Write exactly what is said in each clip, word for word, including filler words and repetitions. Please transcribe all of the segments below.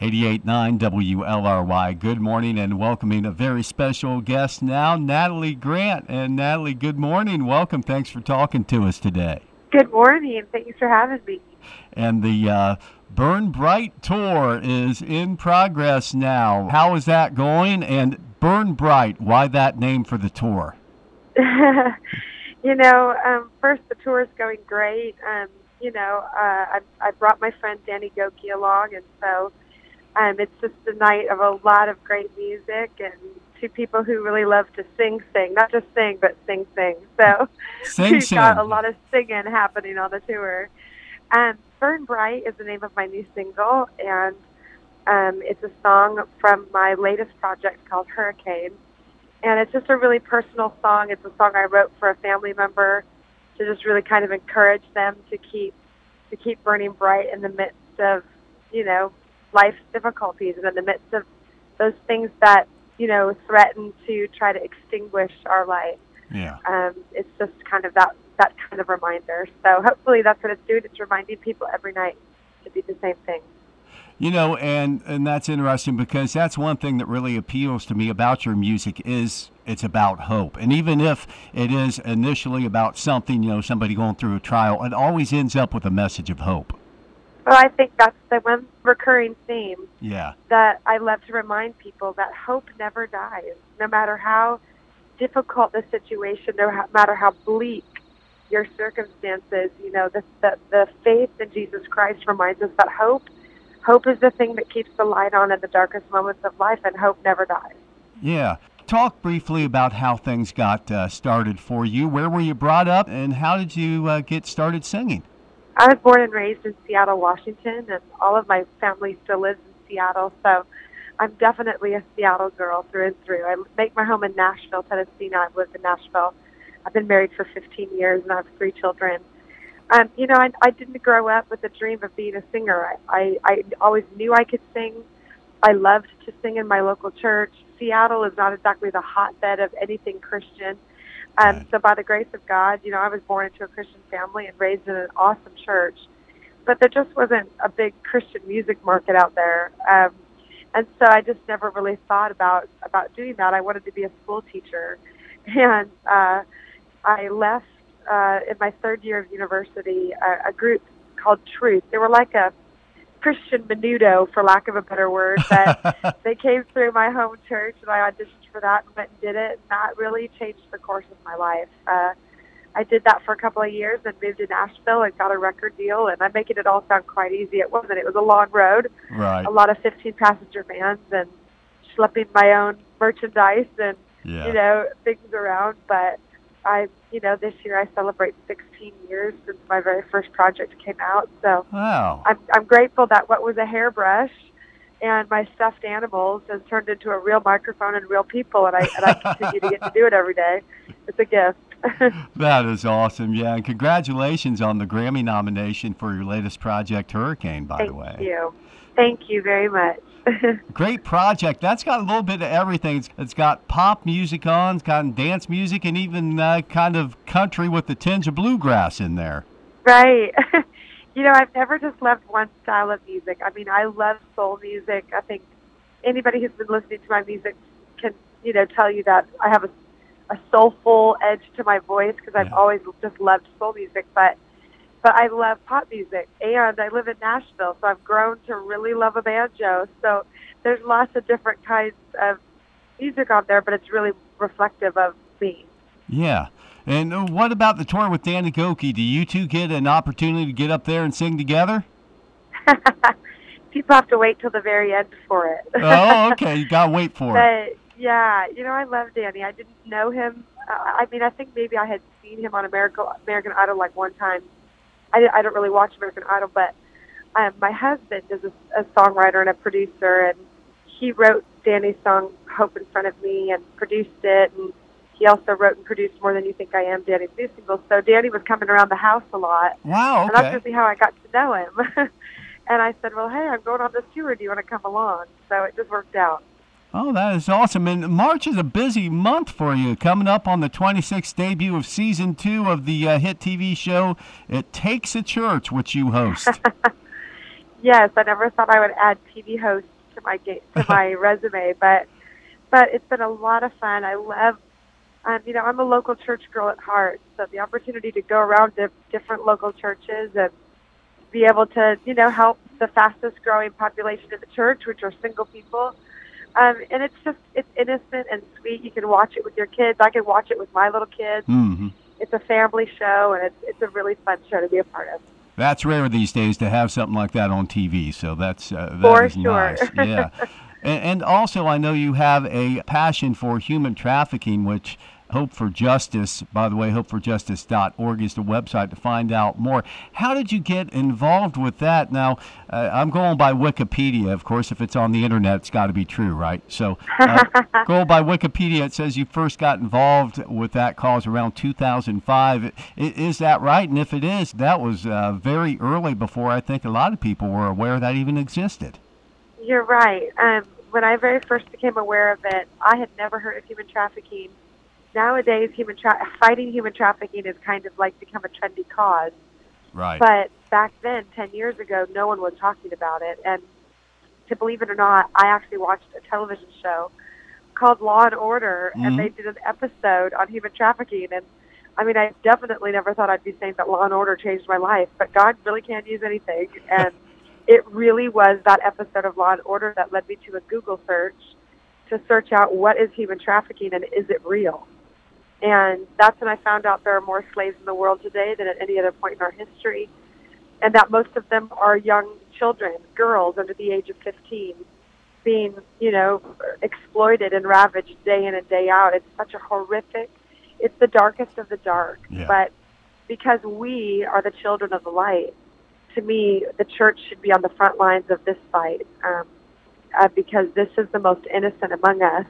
eighty-eight point nine W L R Y. Good morning, and welcoming a very special guest now, Natalie Grant. And Natalie, good morning. Welcome. Thanks for talking to us today. Good morning. Thanks for having me. And the uh, Burn Bright Tour is in progress now. How is that going? And Burn Bright, why that name for the tour? you know, um, first, the tour is going great. Um, you know, uh, I, I brought my friend Danny Goki along, and so um, it's just a night of a lot of great music and two people who really love to sing, sing. Not just sing, but sing, sing. So sing, we've sing. got a lot of singing happening on the tour. Um, Burn Bright is the name of my new single, and um, it's a song from my latest project called Hurricane. And it's just a really personal song. It's a song I wrote for a family member to just really kind of encourage them to keep to keep burning bright in the midst of, you know, life's difficulties and in the midst of those things that, you know, threaten to try to extinguish our light. Yeah. Um, it's just kind of that, that kind of reminder. So hopefully that's what it's doing. It's reminding people every night to do the same thing. You know, and, and that's interesting because that's one thing that really appeals to me about your music is it's about hope. And even if it is initially about something, you know, somebody going through a trial, it always ends up with a message of hope. Well, I think that's the one recurring theme yeah. that I love to remind people, that hope never dies. No matter how difficult the situation, no matter how bleak your circumstances, you know, the, the, the faith in Jesus Christ reminds us that hope Hope is the thing that keeps the light on in the darkest moments of life, and hope never dies. Yeah. Talk briefly about how things got uh, started for you. Where were you brought up, and how did you uh, get started singing? I was born and raised in Seattle, Washington, and all of my family still lives in Seattle, so I'm definitely a Seattle girl through and through. I make my home in Nashville, Tennessee. Now I've lived in Nashville. I've been married for fifteen years, and I have three children. Um, you know, I, I didn't grow up with a dream of being a singer. I, I, I always knew I could sing. I loved to sing in my local church. Seattle is not exactly the hotbed of anything Christian. Um, right. So by the grace of God, you know, I was born into a Christian family and raised in an awesome church. But there just wasn't a big Christian music market out there. Um, and so I just never really thought about, about doing that. I wanted to be a school teacher. And uh, I left. Uh, in my third year of university, a, a group called Truth. They were like a Christian menudo, for lack of a better word, but they came through my home church, and I auditioned for that and went and did it, and that really changed the course of my life. Uh, I did that for a couple of years and moved to Nashville and got a record deal, and I'm making it all sound quite easy. It wasn't. It was a long road, right. a lot of fifteen-passenger vans and schlepping my own merchandise and, yeah. you know, things around, but I, you know, this year I celebrate sixteen years since my very first project came out. So wow. I'm, I'm grateful that what was a hairbrush and my stuffed animals has turned into a real microphone and real people, and I, and I continue to get to do it every day. It's a gift. That is awesome. Yeah, and congratulations on the Grammy nomination for your latest project, Hurricane, by Thank the way. Thank you. Thank you very much. Great project. That's got a little bit of everything. It's, it's got pop music on, it's got dance music, and even uh, kind of country with the tinge of bluegrass in there. Right. You know, I've never just loved one style of music. I mean, I love soul music. I think anybody who's been listening to my music can, you know, tell you that I have a, a soulful edge to my voice because I've yeah. always just loved soul music. But But I love pop music, and I live in Nashville, so I've grown to really love a banjo. So there's lots of different kinds of music on there, but it's really reflective of me. Yeah. And what about the tour with Danny Goki? Do you two get an opportunity to get up there and sing together? People have to wait till the very end for it. Oh, okay. You got to wait for but, it. Yeah, you know, I love Danny. I didn't know him. Uh, I mean, I think maybe I had seen him on American, American Idol like one time. I, I don't really watch American Idol, but um, my husband is a, a songwriter and a producer, and he wrote Danny's song Hope in Front of Me and produced it, and he also wrote and produced More Than You Think I Am, Danny's new single. So Danny was coming around the house a lot. Wow, okay. And that's really how I got to know him. And I said, well, hey, I'm going on this tour. Do you want to come along? So it just worked out. Oh, that is awesome. And March is a busy month for you, coming up on the twenty-sixth debut of season two of the uh, hit T V show It Takes a Church, which you host. Yes, I never thought I would add T V host to my ga- to my resume, but but it's been a lot of fun. I love, um, you know, I'm a local church girl at heart, so the opportunity to go around to different local churches and be able to, you know, help the fastest growing population in the church, which are single people. Um, and it's just, it's innocent and sweet. You can watch it with your kids. I can watch it with my little kids. Mm-hmm. It's a family show, and it's, it's a really fun show to be a part of. That's rare these days to have something like that on T V, so that's uh, that For is sure. nice. Yeah. and, and also, I know you have a passion for human trafficking, which Hope for Justice, by the way, hope for justice dot org is the website to find out more. How did you get involved with that? Now, uh, I'm going by Wikipedia. Of course, if it's on the internet, it's got to be true, right? So, uh, going by Wikipedia, it says you first got involved with that cause around two thousand five. Is that right? And if it is, that was uh, very early before I think a lot of people were aware that even existed. You're right. Um, when I very first became aware of it, I had never heard of human trafficking. Nowadays, human tra- fighting human trafficking has kind of like become a trendy cause. Right. But back then, ten years ago, no one was talking about it. And to believe it or not, I actually watched a television show called Law and Order, mm-hmm. and they did an episode on human trafficking. And I mean, I definitely never thought I'd be saying that Law and Order changed my life, but God really can use anything. And it really was that episode of Law and Order that led me to a Google search to search out what is human trafficking and is it real? And that's when I found out there are more slaves in the world today than at any other point in our history, and that most of them are young children, girls under the age of fifteen, being, you know, exploited and ravaged day in and day out. It's such a horrific, it's the darkest of the dark. Yeah. But because we are the children of the light, to me, the church should be on the front lines of this fight, um, uh, because this is the most innocent among us,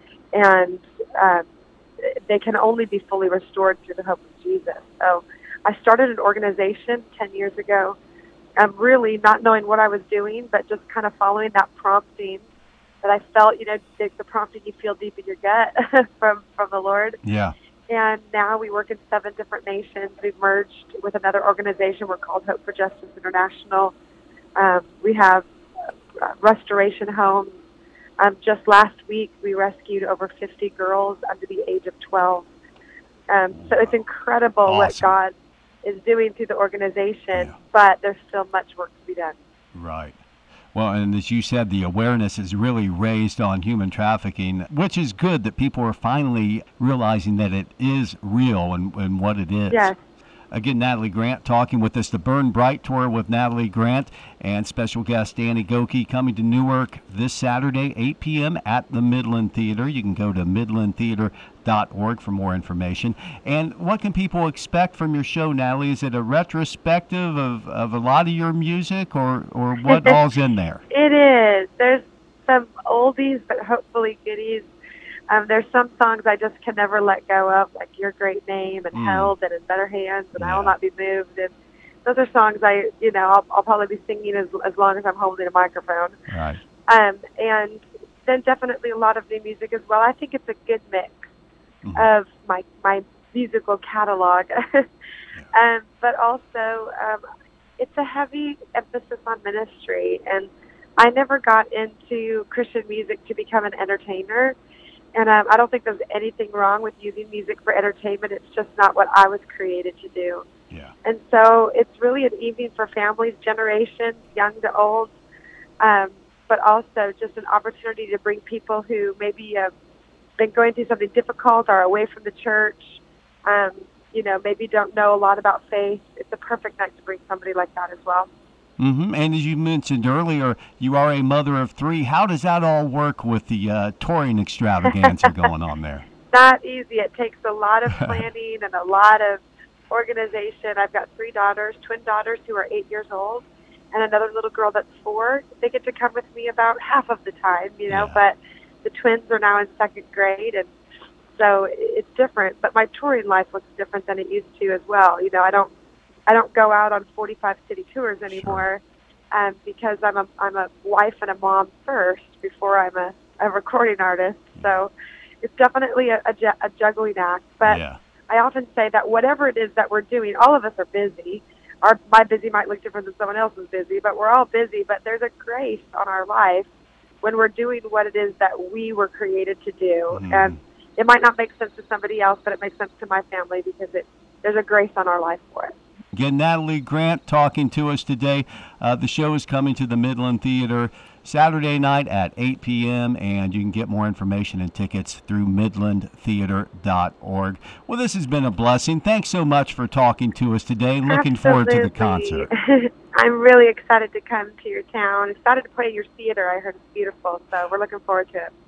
and uh, they can only be fully restored through the hope of Jesus. So I started an organization ten years ago, um, really not knowing what I was doing, but just kind of following that prompting that I felt, you know, the, the prompting you feel deep in your gut from, from the Lord. Yeah. And now we work in seven different nations. We've merged with another organization. We're called Hope for Justice International. Um, we have uh, restoration homes. Um, just last week, we rescued over fifty girls under the age of twelve. Um, wow. So it's incredible Awesome. What God is doing through the organization, yeah. but there's still much work to be done. Right. Well, and as you said, the awareness is really raised on human trafficking, which is good that people are finally realizing that it is real and, and what it is. Yes. Again, Natalie Grant talking with us, the Burn Bright Tour with Natalie Grant and special guest Danny Gokey coming to Newark this Saturday, eight p.m. at the Midland Theater. You can go to midland theater dot org for more information. And what can people expect from your show, Natalie? Is it a retrospective of, of a lot of your music, or, or what all's in there? It is. There's some oldies, but hopefully goodies. Um, there's some songs I just can never let go of, like Your Great Name and mm. Held and In Better Hands and yeah. I Will Not Be Moved. And those are songs I, you know, I'll, I'll probably be singing as as long as I'm holding a microphone. Right. Um, and then definitely a lot of new music as well. I think it's a good mix mm-hmm. of my my musical catalog. yeah. um, but also, um, it's a heavy emphasis on ministry. And I never got into Christian music to become an entertainer. And um, I don't think there's anything wrong with using music for entertainment. It's just not what I was created to do. Yeah. And so it's really an evening for families, generations, young to old, um, but also just an opportunity to bring people who maybe have been going through something difficult or away from the church, um, you know, maybe don't know a lot about faith. It's a perfect night to bring somebody like that as well. Mm-hmm. And as you mentioned earlier, you are a mother of three. How does that all work with the uh, touring extravaganza going on there? Not easy. It takes a lot of planning and a lot of organization. I've got three daughters, twin daughters who are eight years old, and another little girl that's four. They get to come with me about half of the time, you know, yeah. but the twins are now in second grade, and so it's different. But my touring life looks different than it used to as well. You know, I don't I don't go out on forty-five city tours anymore, sure. um, because I'm a I'm a wife and a mom first before I'm a, a recording artist. Yeah. So it's definitely a, a, ju- a juggling act. But yeah. I often say that whatever it is that we're doing, all of us are busy. our my busy might look different than someone else's busy, but we're all busy. But there's a grace on our life when we're doing what it is that we were created to do. Mm. And it might not make sense to somebody else, but it makes sense to my family because it there's a grace on our life for it. Again, Natalie Grant talking to us today. Uh, the show is coming to the Midland Theater Saturday night at eight p.m., and you can get more information and tickets through midland theater dot org. Well, this has been a blessing. Thanks so much for talking to us today. Looking Absolutely. forward to the concert. I'm really excited to come to your town. Excited to play your theater. I heard it's beautiful, so we're looking forward to it.